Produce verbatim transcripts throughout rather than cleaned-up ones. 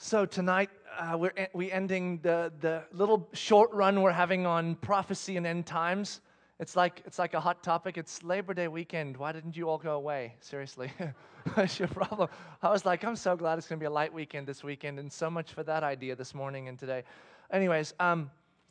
So tonight uh, we're en- we ending the the little short run we're having on prophecy and end times. It's like it's like a hot topic. It's Labor Day weekend. Why didn't you all go away? Seriously, what's your problem? I was like, I'm so glad it's going to be a light weekend this weekend, and so much for that idea this morning and today. Anyways, um,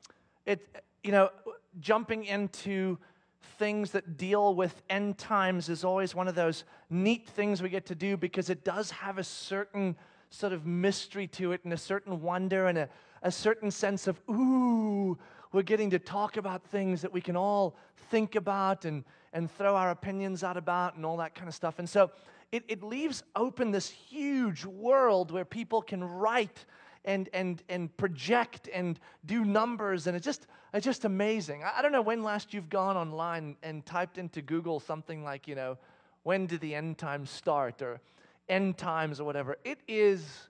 it you know jumping into things that deal with end times is always one of those neat things we get to do because it does have a certain sort of mystery to it and a certain wonder and a, a certain sense of, ooh, we're getting to talk about things that we can all think about and, and throw our opinions out about and all that kind of stuff. And so it, it leaves open this huge world where people can write and and and project and do numbers, and it's just it's just amazing. I, I don't know when last you've gone online and typed into Google something like, you know, when did the end times start or end times or whatever. It is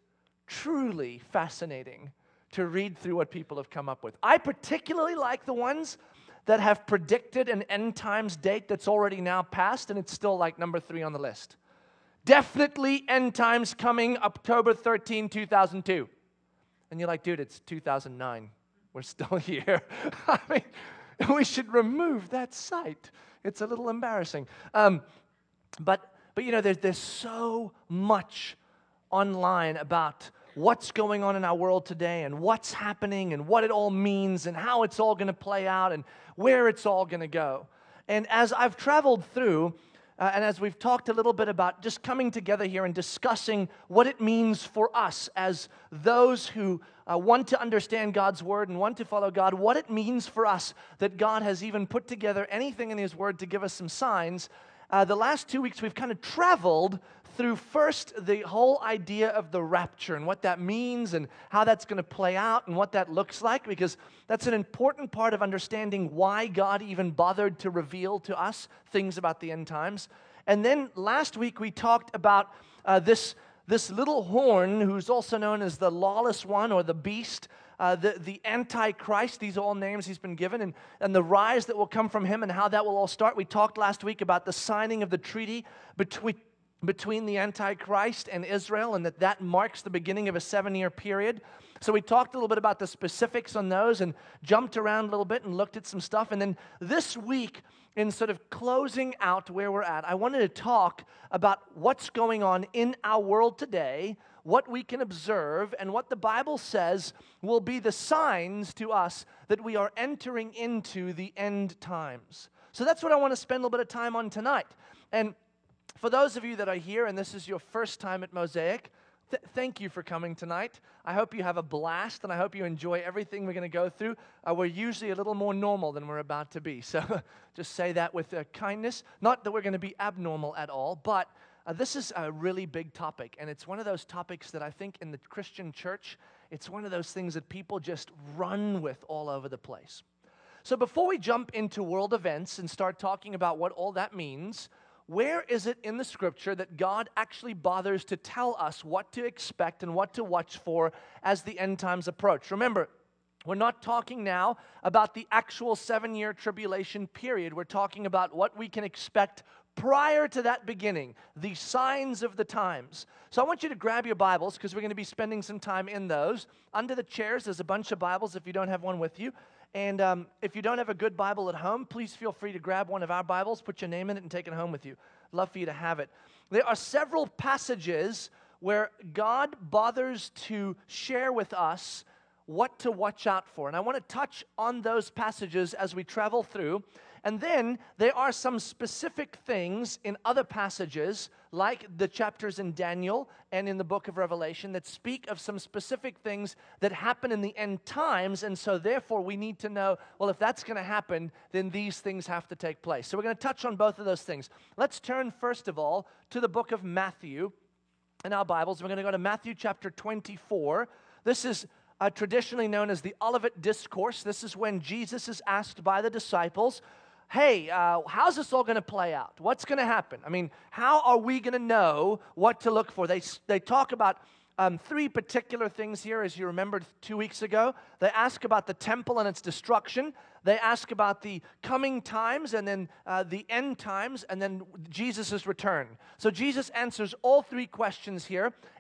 truly fascinating to read through what people have come up with. I particularly like the ones that have predicted an end times date that's already now passed, and it's still like number three on the list. Definitely end times coming October thirteenth, two thousand two. And you're like, dude, it's two thousand nine. We're still here. I mean, we should remove that site. It's a little embarrassing. Um, but, but you know, there's, there's so much online about what's going on in our world today and what's happening and what it all means and how it's all going to play out and where it's all going to go. And as I've traveled through, Uh, and as we've talked a little bit about just coming together here and discussing what it means for us as those who uh, want to understand God's Word and want to follow God, what it means for us that God has even put together anything in His Word to give us some signs. Uh, the last two weeks we've kind of traveled through first the whole idea of the rapture and what that means and how that's going to play out and what that looks like, because that's an important part of understanding why God even bothered to reveal to us things about the end times. And then last week we talked about uh, this, this little horn who's also known as the lawless one or the beast, uh, the, the Antichrist. These are all names he's been given, and, and the rise that will come from him and how that will all start. We talked last week about the signing of the treaty between between the Antichrist and Israel, and that that marks the beginning of a seven-year period. So we talked a little bit about the specifics on those and jumped around a little bit and looked at some stuff. And then this week, in sort of closing out where we're at, I wanted to talk about what's going on in our world today, what we can observe, and what the Bible says will be the signs to us that we are entering into the end times. So that's what I want to spend a little bit of time on tonight. And for those of you that are here and this is your first time at Mosaic, th- thank you for coming tonight. I hope you have a blast, and I hope you enjoy everything we're going to go through. Uh, we're usually a little more normal than we're about to be, so just say that with uh, kindness. Not that we're going to be abnormal at all, but uh, this is a really big topic, and it's one of those topics that I think in the Christian church, it's one of those things that people just run with all over the place. So before we jump into world events and start talking about what all that means, where is it in the Scripture that God actually bothers to tell us what to expect and what to watch for as the end times approach? Remember, we're not talking now about the actual seven-year tribulation period. We're talking about what we can expect prior to that beginning, the signs of the times. So I want you to grab your Bibles, because we're going to be spending some time in those. Under the chairs, there's a bunch of Bibles if you don't have one with you. And um, if you don't have a good Bible at home, please feel free to grab one of our Bibles, put your name in it, and take it home with you. Love for you to have it. There are several passages where God bothers to share with us what to watch out for. And I want to touch on those passages as we travel through. And then there are some specific things in other passages, like the chapters in Daniel and in the book of Revelation, that speak of some specific things that happen in the end times. And so therefore we need to know, well, if that's going to happen, then these things have to take place. So we're going to touch on both of those things. Let's turn first of all to the book of Matthew in our Bibles. We're going to go to Matthew chapter twenty-four. This is uh, traditionally known as the Olivet Discourse. This is when Jesus is asked by the disciples, hey, uh, how's this all going to play out? What's going to happen? I mean, how are we going to know what to look for? They, they talk about um, three particular things here, as you remembered two weeks ago. They ask about the temple and its destruction. They ask about the coming times and then uh, the end times and then Jesus' return. So Jesus answers all three questions here.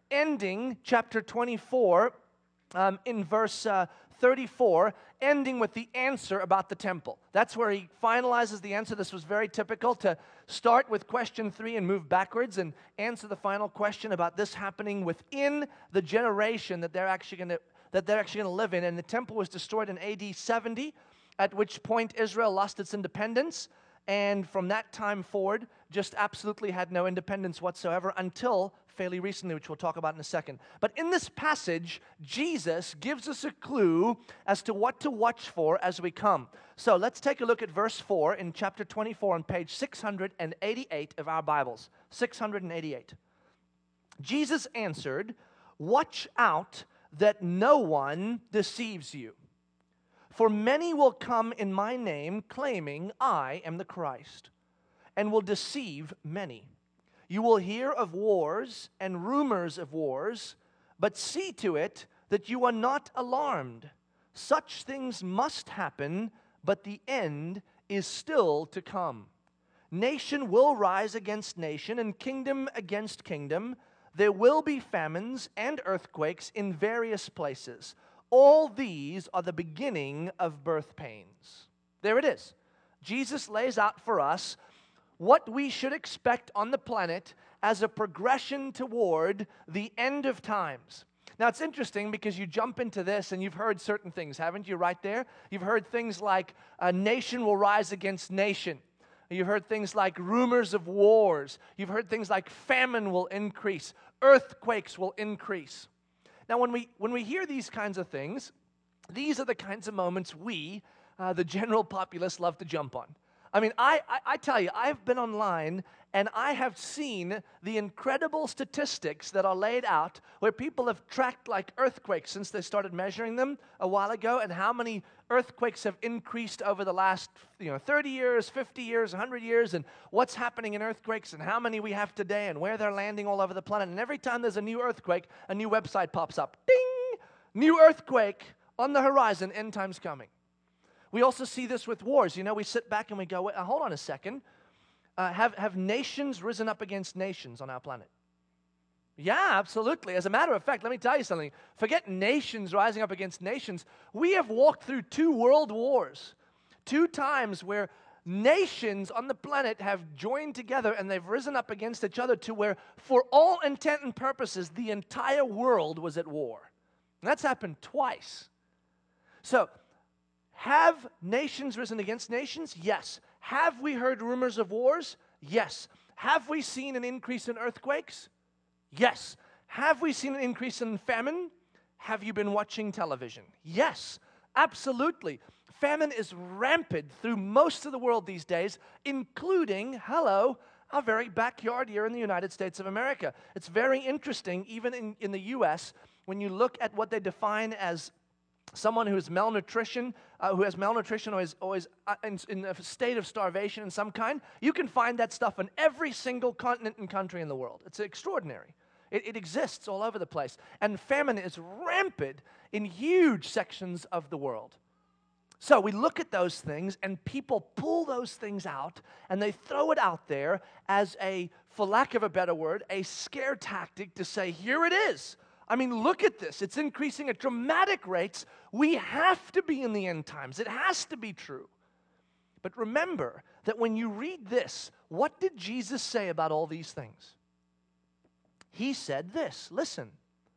ending chapter twenty-four um, in verse uh, thirty-four, ending with the answer about the temple. That's where he finalizes the answer. This was very typical, to start with question three and move backwards and answer the final question about this happening within the generation that they're actually going to that they're actually going to live in. And the temple was destroyed in A D seventy, at which point Israel lost its independence, and from that time forward, just absolutely had no independence whatsoever until fairly recently, which we'll talk about in a second. But in this passage, Jesus gives us a clue as to what to watch for as we come. So let's take a look at verse four in chapter twenty-four on page six hundred eighty-eight of our Bibles. six hundred eighty-eight. Jesus answered, "Watch out that no one deceives you. For many will come in my name, claiming I am the Christ, and will deceive many. You will hear of wars and rumors of wars, but see to it that you are not alarmed. Such things must happen, but the end is still to come. Nation will rise against nation, and kingdom against kingdom. There will be famines and earthquakes in various places. All these are the beginning of birth pains." There it is. Jesus lays out for us what we should expect on the planet as a progression toward the end of times. Now, it's interesting because you jump into this and you've heard certain things, haven't you, right there? You've heard things like a nation will rise against nation. You've heard things like rumors of wars. You've heard things like famine will increase. Earthquakes will increase. Now, when we when we hear these kinds of things, these are the kinds of moments we, uh, the general populace, love to jump on. I mean, I, I, I tell you, I've been online and I have seen the incredible statistics that are laid out where people have tracked like earthquakes since they started measuring them a while ago, and how many earthquakes have increased over the last, you know, thirty years, fifty years, one hundred years, and what's happening in earthquakes and how many we have today and where they're landing all over the planet. And every time there's a new earthquake, a new website pops up. Ding! New earthquake on the horizon, end time's coming. We also see this with wars. You know, we sit back and we go, wait, uh, hold on a second. Uh, have, have nations risen up against nations on our planet? Yeah, absolutely. As a matter of fact, let me tell you something. Forget nations rising up against nations. We have walked through two world wars, two times where nations on the planet have joined together and they've risen up against each other to where, for all intent and purposes, the entire world was at war. And that's happened twice. So, have nations risen against nations? Yes. Have we heard rumors of wars? Yes. Have we seen an increase in earthquakes? Yes. Have we seen an increase in famine? Have you been watching television? Yes, absolutely. Famine is rampant through most of the world these days, including, hello, our very backyard here in the United States of America. It's very interesting, even in, in the U S, when you look at what they define as someone who is malnutrition, uh, who has malnutrition or is always uh, in, in a state of starvation in some kind, you can find that stuff in every single continent and country in the world. It's extraordinary. It, it exists all over the place. And famine is rampant in huge sections of the world. So we look at those things and people pull those things out and they throw it out there as a, for lack of a better word, a scare tactic to say, here it is. I mean, look at this. It's increasing at dramatic rates. We have to be in the end times. It has to be true. But remember that when you read this, what did Jesus say about all these things? He said this. Listen.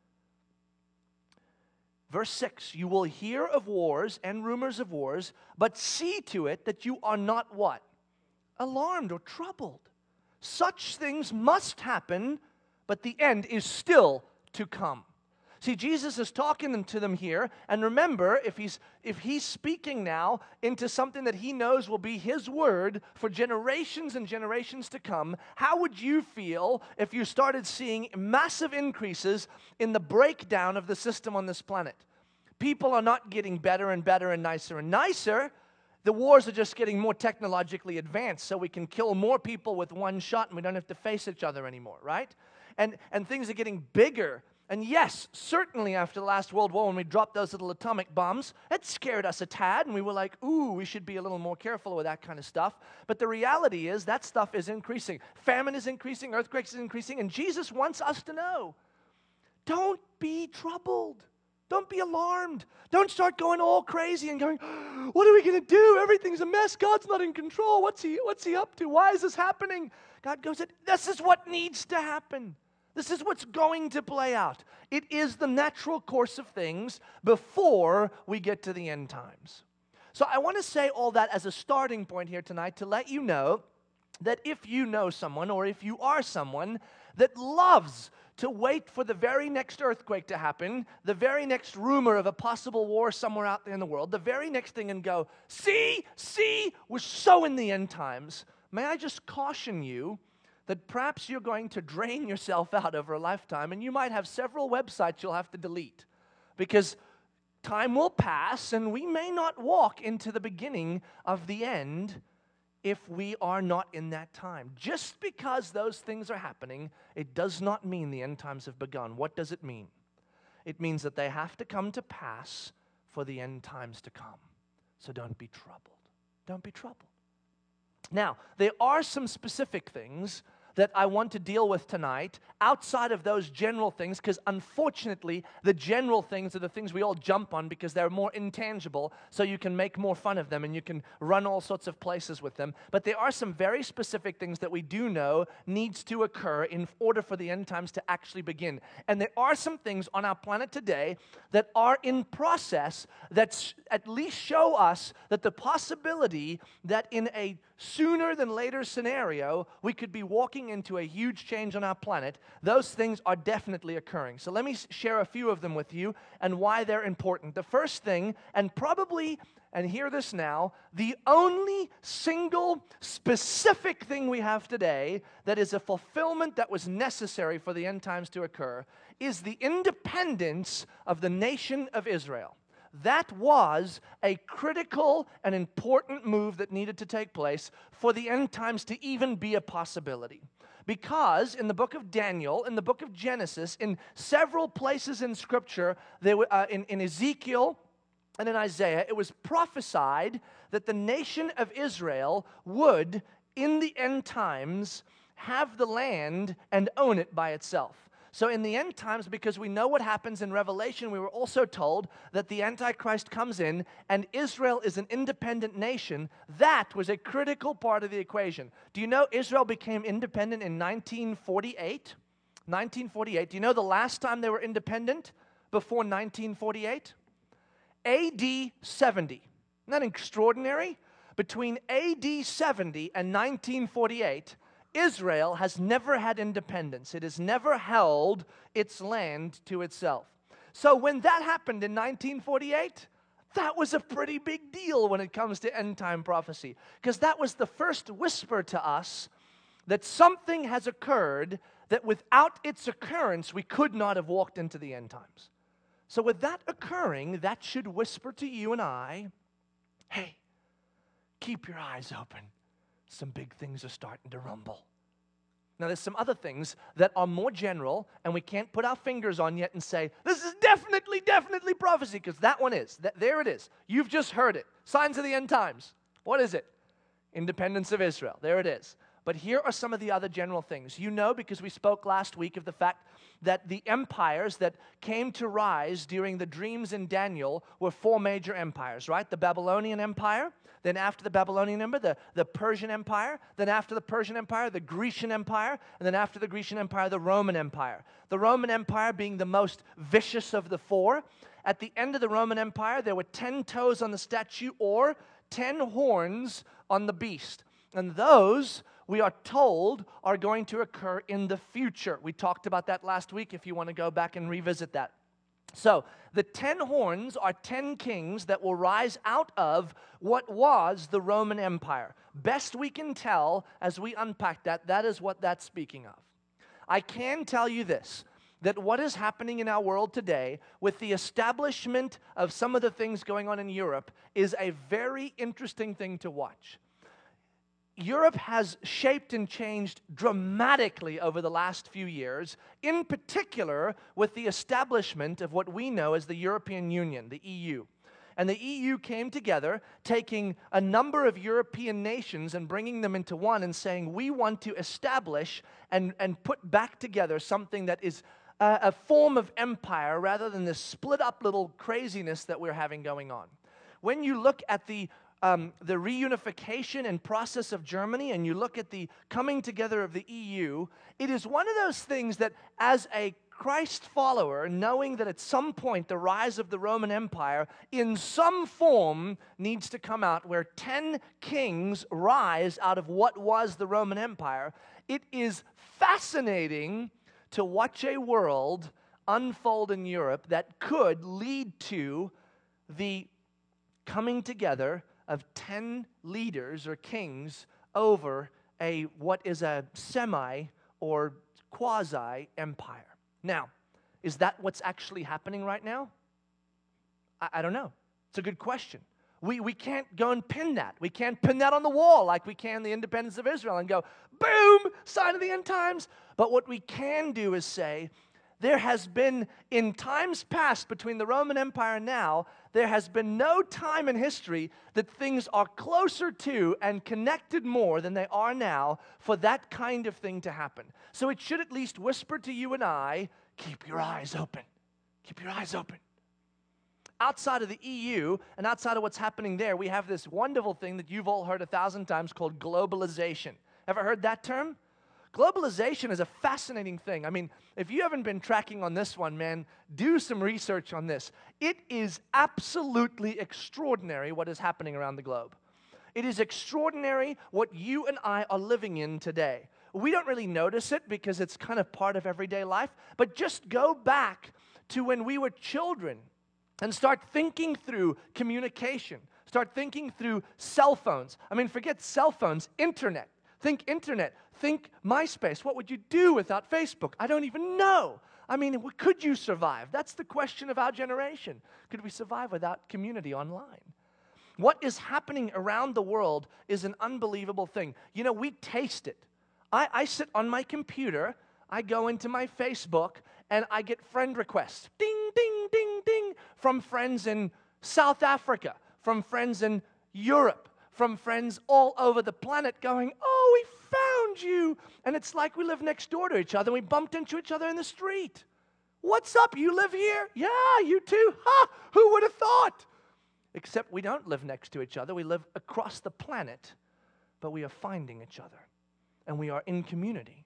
Verse six, you will hear of wars and rumors of wars, but see to it that you are not what? Alarmed or troubled. Such things must happen, but the end is still to come. See, Jesus is talking to them here, and remember, if he's if he's speaking now into something that he knows will be his word for generations and generations to come, how would you feel if you started seeing massive increases in the breakdown of the system on this planet? People are not getting better and better and nicer and nicer. The wars are just getting more technologically advanced, so we can kill more people with one shot and we don't have to face each other anymore, right? And, and things are getting bigger. And yes, certainly after the last World War, when we dropped those little atomic bombs, it scared us a tad, and we were like, ooh, we should be a little more careful with that kind of stuff. But the reality is that stuff is increasing. Famine is increasing, earthquakes is increasing, and Jesus wants us to know don't be troubled. Don't be alarmed. Don't start going all crazy and going, what are we going to do? Everything's a mess. God's not in control. What's he, what's he up to? Why is this happening? God goes, this is what needs to happen. This is what's going to play out. It is the natural course of things before we get to the end times. So I want to say all that as a starting point here tonight to let you know that if you know someone or if you are someone that loves to wait for the very next earthquake to happen, the very next rumor of a possible war somewhere out there in the world, the very next thing, and go, see, see, we're so in the end times. May I just caution you that perhaps you're going to drain yourself out over a lifetime, and you might have several websites you'll have to delete, because time will pass, and we may not walk into the beginning of the end if we are not in that time. Just because those things are happening, it does not mean the end times have begun. What does it mean? It means that they have to come to pass for the end times to come. So don't be troubled. Don't be troubled. Now, there are some specific things that I want to deal with tonight outside of those general things, because unfortunately the general things are the things we all jump on because they're more intangible, so you can make more fun of them and you can run all sorts of places with them. But there are some very specific things that we do know needs to occur in order for the end times to actually begin. And there are some things on our planet today that are in process that at least show us that the possibility that in a sooner than later scenario, we could be walking into a huge change on our planet. Those things are definitely occurring. So let me share a few of them with you and why they're important. The first thing, and probably, and hear this now, the only single specific thing we have today that is a fulfillment that was necessary for the end times to occur is the independence of the nation of Israel. That was a critical and important move that needed to take place for the end times to even be a possibility. Because in the book of Daniel, in the book of Genesis, in several places in Scripture, there were, uh, in, in Ezekiel and in Isaiah, it was prophesied that the nation of Israel would, in the end times, have the land and own it by itself. So in the end times, because we know what happens in Revelation, we were also told that the Antichrist comes in and Israel is an independent nation. That was a critical part of the equation. Do you know Israel became independent in nineteen forty-eight? nineteen forty-eight. Do you know the last time they were independent before nineteen forty-eight? A D seventy. Isn't that extraordinary? Between A D seventy and nineteen forty-eight, Israel has never had independence. It has never held its land to itself. So when that happened in nineteen forty-eight, that was a pretty big deal when it comes to end-time prophecy, because that was the first whisper to us that something has occurred that without its occurrence, we could not have walked into the end times. So with that occurring, that should whisper to you and I, hey, keep your eyes open. Some big things are starting to rumble. Now, there's some other things that are more general, and we can't put our fingers on yet and say, this is definitely, definitely prophecy, because that one is. That, there it is. You've just heard it. Signs of the end times. What is it? Independence of Israel. There it is. But here are some of the other general things. You know, because we spoke last week of the fact that the empires that came to rise during the dreams in Daniel were four major empires, right? The Babylonian Empire. Then after the Babylonian Empire, the, the Persian Empire. Then after the Persian Empire, the Grecian Empire. And then after the Grecian Empire, the Roman Empire. The Roman Empire being the most vicious of the four. At the end of the Roman Empire, there were ten toes on the statue or ten horns on the beast. And those, we are told, are going to occur in the future. We talked about that last week if you want to go back and revisit that. So, the ten horns are ten kings that will rise out of what was the Roman Empire. Best we can tell as we unpack that, that is what that's speaking of. I can tell you this, that what is happening in our world today with the establishment of some of the things going on in Europe is a very interesting thing to watch. Europe has shaped and changed dramatically over the last few years, in particular with the establishment of what we know as the European Union, the E U. And the E U came together, taking a number of European nations and bringing them into one and saying, we want to establish and, and put back together something that is a, a form of empire rather than this split up little craziness that we're having going on. When you look at the um, the reunification and process of Germany, and you look at the coming together of the E U, it is one of those things that, as a Christ follower, knowing that at some point the rise of the Roman Empire in some form needs to come out, where ten kings rise out of what was the Roman Empire, it is fascinating to watch a world unfold in Europe that could lead to the coming together of ten leaders or kings over a what is a semi or quasi empire. Now, is that what's actually happening right now? I, I don't know. It's a good question. We, we can't go and pin that. We can't pin that on the wall like we can the independence of Israel and go, boom, sign of the end times. But what we can do is say, there has been, in times past between the Roman Empire and now, there has been no time in history that things are closer to and connected more than they are now for that kind of thing to happen. So it should at least whisper to you and I, keep your eyes open. Keep your eyes open. Outside of the E U and outside of what's happening there, we have this wonderful thing that you've all heard a thousand times called globalization. Ever heard that term? Globalization is a fascinating thing. I mean, if you haven't been tracking on this one, man, do some research on this. It is absolutely extraordinary what is happening around the globe. It is extraordinary what you and I are living in today. We don't really notice it because it's kind of part of everyday life, but just go back to when we were children and start thinking through communication. Start thinking through cell phones. I mean, forget cell phones, internet. Think internet. Think MySpace. What would you do without Facebook? I don't even know. I mean, could you survive? That's the question of our generation. Could we survive without community online? What is happening around the world is an unbelievable thing. You know, we taste it. I, I sit on my computer, I go into my Facebook, and I get friend requests. Ding, ding, ding, ding. From friends in South Africa, from friends in Europe, from friends all over the planet going, oh, we found you. And it's like we live next door to each other. We bumped into each other in the street. What's up? You live here? Yeah, you too. Ha! Who would have thought? Except we don't live next to each other. We live across the planet, but we are finding each other, and we are in community.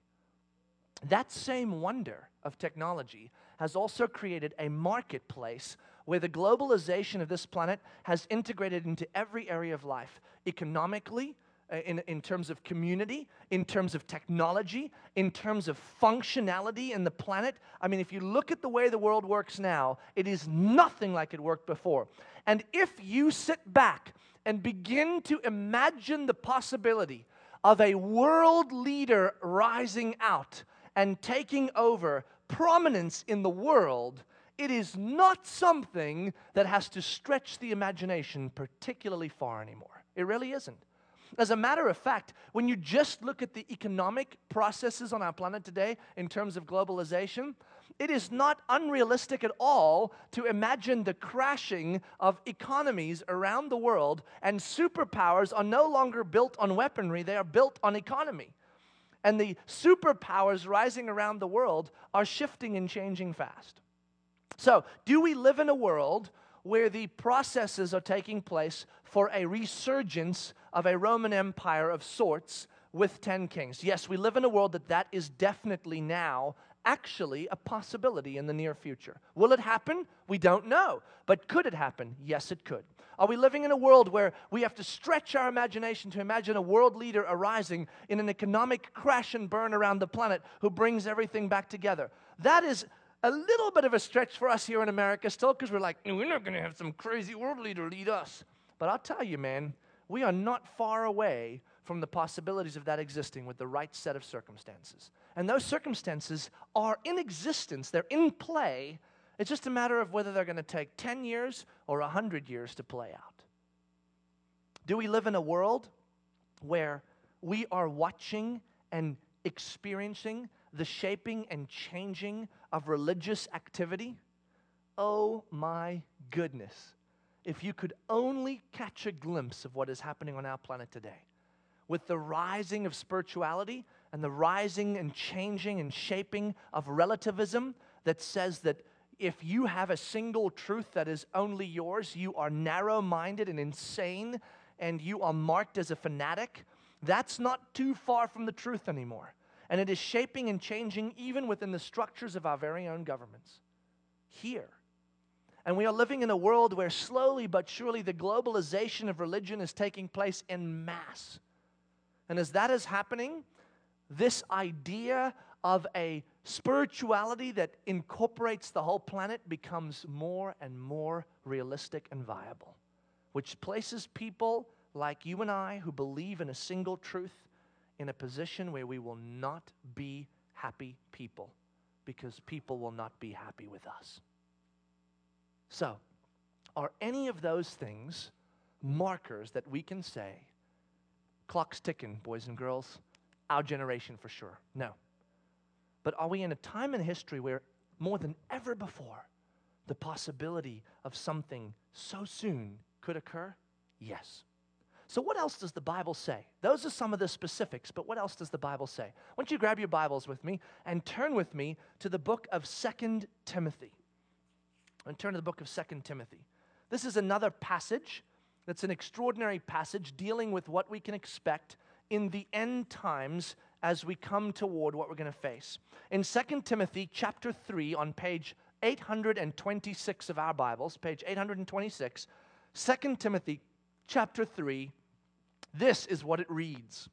That same wonder of technology has also created a marketplace where the globalization of this planet has integrated into every area of life, economically, uh, in, in terms of community, in terms of technology, in terms of functionality in the planet. I mean, if you look at the way the world works now, it is nothing like it worked before. And if you sit back and begin to imagine the possibility of a world leader rising out and taking over prominence in the world, it is not something that has to stretch the imagination particularly far anymore. It really isn't. As a matter of fact, when you just look at the economic processes on our planet today in terms of globalization, it is not unrealistic at all to imagine the crashing of economies around the world, and superpowers are no longer built on weaponry, they are built on economy. And the superpowers rising around the world are shifting and changing fast. So, do we live in a world where the processes are taking place for a resurgence of a Roman Empire of sorts with ten kings? Yes, we live in a world that that is definitely now actually a possibility in the near future. Will it happen? We don't know. But could it happen? Yes, it could. Are we living in a world where we have to stretch our imagination to imagine a world leader arising in an economic crash and burn around the planet who brings everything back together? That is a little bit of a stretch for us here in America still, because we're like, we're not going to have some crazy world leader lead us. But I'll tell you, man, we are not far away from the possibilities of that existing with the right set of circumstances. And those circumstances are in existence. They're in play. It's just a matter of whether they're going to take ten years or one hundred years to play out. Do we live in a world where we are watching and experiencing the shaping and changing of religious activity? Oh my goodness. If you could only catch a glimpse of what is happening on our planet today, with the rising of spirituality and the rising and changing and shaping of relativism, that says that if you have a single truth that is only yours, you are narrow-minded and insane, and you are marked as a fanatic. That's not too far from the truth anymore. And it is shaping and changing even within the structures of our very own governments here. And we are living in a world where slowly but surely the globalization of religion is taking place en masse. And as that is happening, this idea of a spirituality that incorporates the whole planet becomes more and more realistic and viable, which places people like you and I who believe in a single truth in a position where we will not be happy people, because people will not be happy with us. So, are any of those things markers that we can say, clock's ticking, boys and girls, our generation for sure? No. But are we in a time in history where more than ever before the possibility of something so soon could occur? Yes. So what else does the Bible say? Those are some of the specifics, but what else does the Bible say? Why don't you grab your Bibles with me and turn with me to the book of Second Timothy. And turn to the book of Second Timothy. This is another passage that's an extraordinary passage dealing with what we can expect in the end times as we come toward what we're going to face. In Second Timothy chapter three, on page eight hundred twenty-six of our Bibles, page eight hundred twenty-six, Second Timothy chapter three, this is what it reads.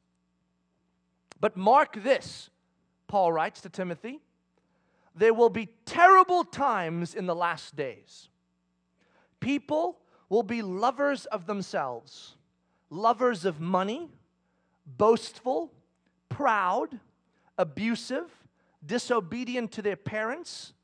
But mark this, Paul writes to Timothy, there will be terrible times in the last days. People will be lovers of themselves, lovers of money, boastful, proud, abusive, disobedient to their parents,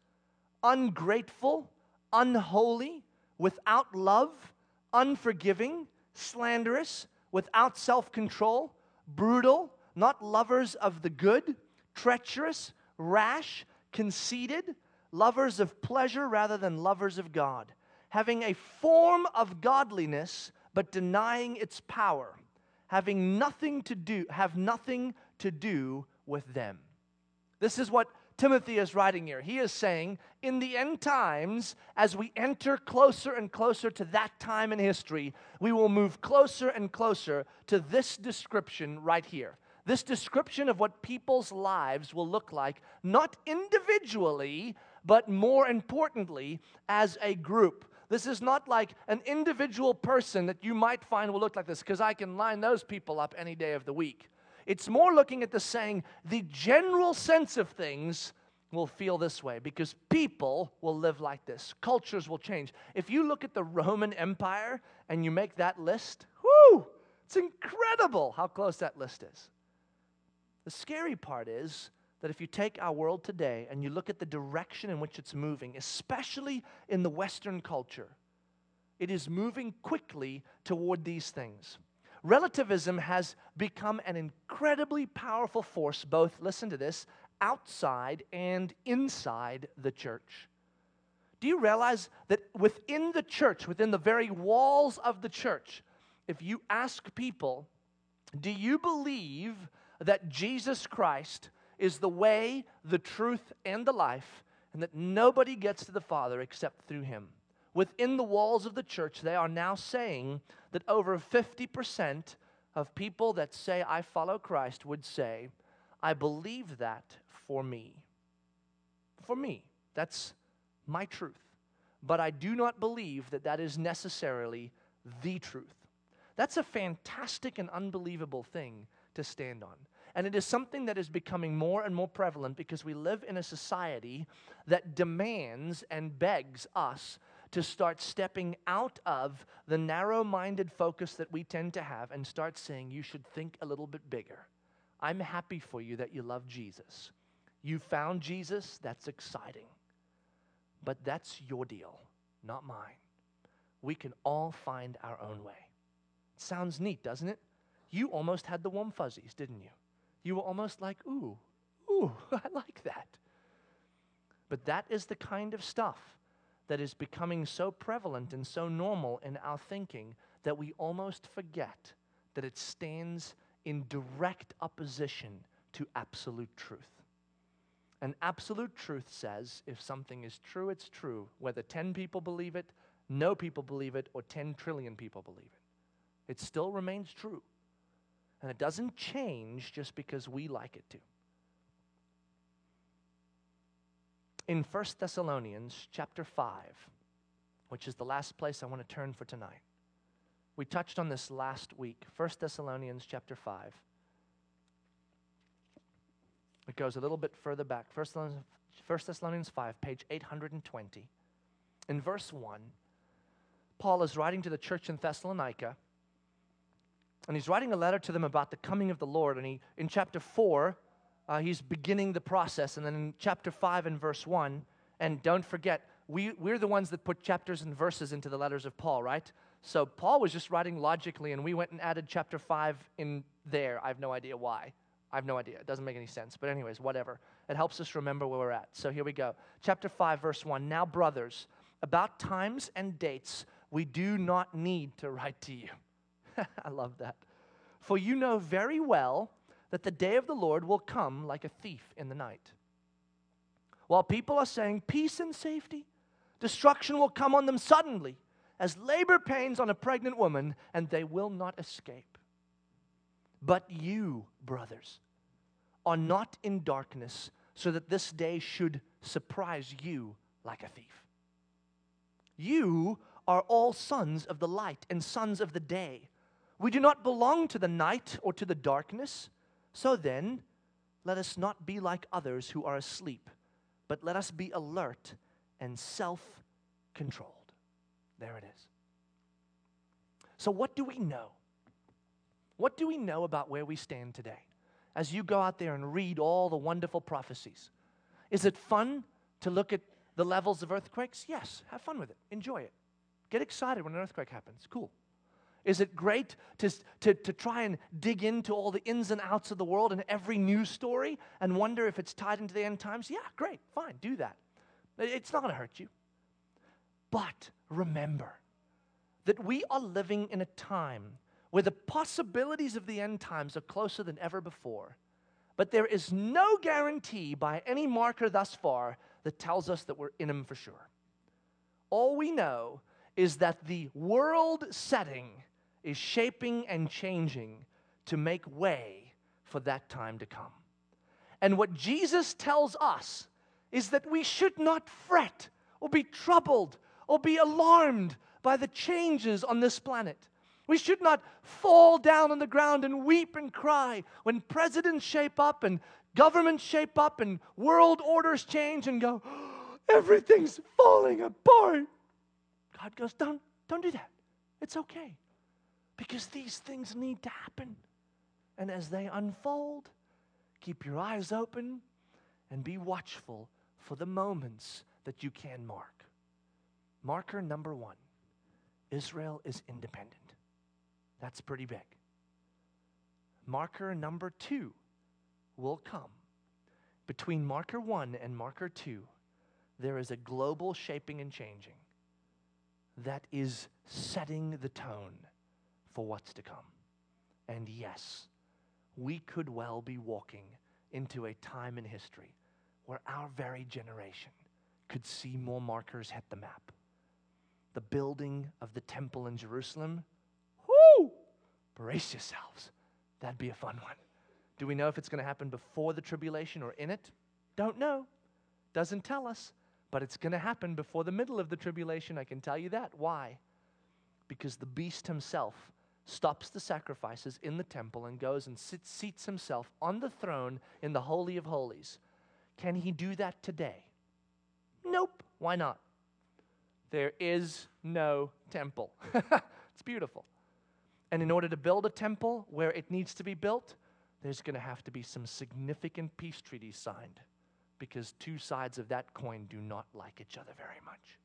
ungrateful, unholy, without love, unforgiving, slanderous, without self-control, brutal, not lovers of the good, treacherous, rash, conceited, lovers of pleasure rather than lovers of God, having a form of godliness but denying its power, having nothing to do, have nothing to do with them. This is what Timothy is writing here. He is saying, in the end times, as we enter closer and closer to that time in history, we will move closer and closer to this description right here. This description of what people's lives will look like, not individually, but more importantly, as a group. This is not like an individual person that you might find will look like this, because I can line those people up any day of the week. It's more looking at the saying, the general sense of things will feel this way, because people will live like this. Cultures will change. If you look at the Roman Empire and you make that list, whoo, it's incredible how close that list is. The scary part is that if you take our world today and you look at the direction in which it's moving, especially in the Western culture, it is moving quickly toward these things. Relativism has become an incredibly powerful force, both, listen to this, outside and inside the church. Do you realize that within the church, within the very walls of the church, if you ask people, do you believe that Jesus Christ is the way, the truth, and the life, and that nobody gets to the Father except through Him? Within the walls of the church, they are now saying that over fifty percent of people that say, I follow Christ, would say, I believe that for me. For me. That's my truth. But I do not believe that that is necessarily the truth. That's a fantastic and unbelievable thing to stand on. And it is something that is becoming more and more prevalent because we live in a society that demands and begs us to start stepping out of the narrow-minded focus that we tend to have and start saying, you should think a little bit bigger. I'm happy for you that you love Jesus. You found Jesus, that's exciting. But that's your deal, not mine. We can all find our own way. Sounds neat, doesn't it? You almost had the warm fuzzies, didn't you? You were almost like, ooh, ooh, I like that. But that is the kind of stuff that is becoming so prevalent and so normal in our thinking that we almost forget that it stands in direct opposition to absolute truth. And absolute truth says if something is true, it's true, whether ten people believe it, no people believe it, or ten trillion people believe it. It still remains true. And it doesn't change just because we like it to. In First Thessalonians chapter five, which is the last place I want to turn for tonight. We touched on this last week. First Thessalonians chapter five. It goes a little bit further back. First Thessalonians five, page eight hundred twenty. In verse one, Paul is writing to the church in Thessalonica, and he's writing a letter to them about the coming of the Lord. And he, in chapter four, uh, he's beginning the process. And then in chapter five and verse one, and don't forget, we, we're the ones that put chapters and verses into the letters of Paul, right? So Paul was just writing logically, and we went and added chapter five in there. I have no idea why. I have no idea. It doesn't make any sense. But anyways, whatever. It helps us remember where we're at. So here we go. Chapter five, verse one. Now, brothers, about times and dates, we do not need to write to you. I love that. For you know very well that the day of the Lord will come like a thief in the night. While people are saying peace and safety, destruction will come on them suddenly, as labor pains on a pregnant woman, and they will not escape. But you, brothers, are not in darkness, so that this day should surprise you like a thief. You are all sons of the light and sons of the day. We do not belong to the night or to the darkness. So then, let us not be like others who are asleep, but let us be alert and self-controlled. There it is. So what do we know? What do we know about where we stand today? As you go out there and read all the wonderful prophecies, is it fun to look at the levels of earthquakes? Yes, have fun with it. Enjoy it. Get excited when an earthquake happens. Cool. Is it great to, to, to try and dig into all the ins and outs of the world and every news story and wonder if it's tied into the end times? Yeah, great, fine, do that. It's not going to hurt you. But remember that we are living in a time where the possibilities of the end times are closer than ever before. But there is no guarantee by any marker thus far that tells us that we're in them for sure. All we know is that the world setting is shaping and changing to make way for that time to come. And what Jesus tells us is that we should not fret or be troubled or be alarmed by the changes on this planet. We should not fall down on the ground and weep and cry when presidents shape up and governments shape up and world orders change and go, oh, everything's falling apart. God goes, don't, don't do that. It's okay. Because these things need to happen. And as they unfold, keep your eyes open and be watchful for the moments that you can mark. Marker number one, Israel is independent. That's pretty big. Marker number two will come. Between marker one and marker two, there is a global shaping and changing that is setting the tone for what's to come. And yes, we could well be walking into a time in history where our very generation could see more markers hit the map. The building of the temple in Jerusalem, whoo, brace yourselves. That'd be a fun one. Do we know if it's going to happen before the tribulation or in it? Don't know. Doesn't tell us. But it's going to happen before the middle of the tribulation, I can tell you that. Why? Because the beast himself stops the sacrifices in the temple and goes and sits, seats himself on the throne in the Holy of Holies. Can he do that today? Nope. Why not? There is no temple. It's beautiful. And in order to build a temple where it needs to be built, there's going to have to be some significant peace treaties signed, because two sides of that coin do not like each other very much.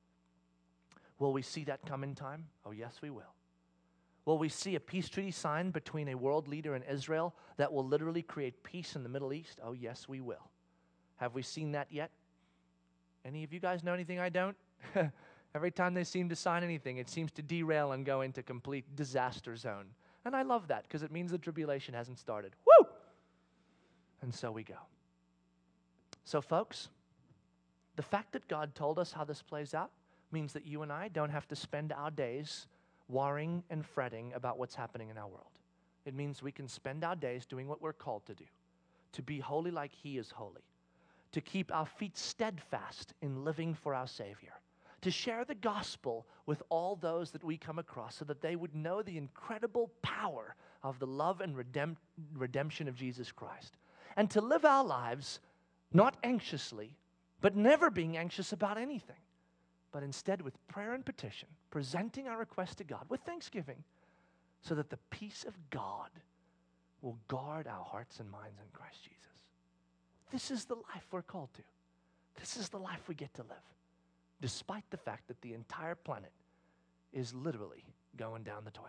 Will we see that come in time? Oh, yes, we will. Will we see a peace treaty signed between a world leader and Israel that will literally create peace in the Middle East? Oh, yes, we will. Have we seen that yet? Any of you guys know anything I don't? Every time they seem to sign anything, it seems to derail and go into complete disaster zone. And I love that because it means the tribulation hasn't started. Woo! And so we go. So, folks, the fact that God told us how this plays out means that you and I don't have to spend our days worrying and fretting about what's happening in our world. It means we can spend our days doing what we're called to do, to be holy like He is holy, to keep our feet steadfast in living for our Savior, to share the gospel with all those that we come across so that they would know the incredible power of the love and redemp- redemption of Jesus Christ, and to live our lives not anxiously, but never being anxious about anything, but instead with prayer and petition, presenting our request to God with thanksgiving, so that the peace of God will guard our hearts and minds in Christ Jesus. This is the life we're called to. This is the life we get to live, despite the fact that the entire planet is literally going down the toilet.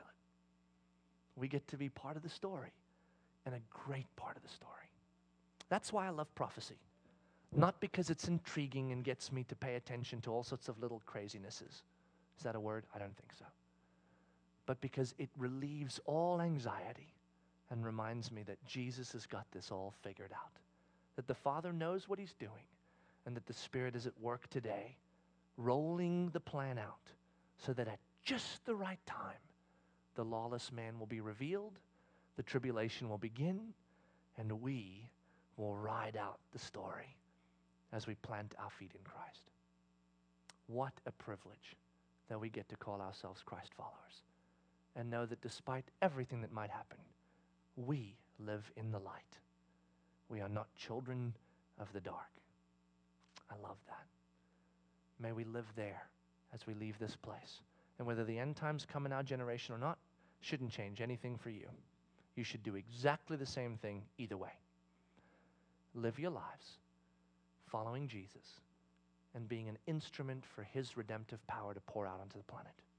We get to be part of the story, and a great part of the story. That's why I love prophecy. Not because it's intriguing and gets me to pay attention to all sorts of little crazinesses. Is that a word? I don't think so. But because it relieves all anxiety and reminds me that Jesus has got this all figured out. That the Father knows what He's doing, and that the Spirit is at work today, rolling the plan out so that at just the right time, the lawless man will be revealed, the tribulation will begin, and we will ride out the story as we plant our feet in Christ. What a privilege that we get to call ourselves Christ followers and know that despite everything that might happen, we live in the light. We are not children of the dark. I love that. May we live there as we leave this place. And whether the end times come in our generation or not, shouldn't change anything for you. You should do exactly the same thing either way. Live your lives following Jesus and being an instrument for His redemptive power to pour out onto the planet.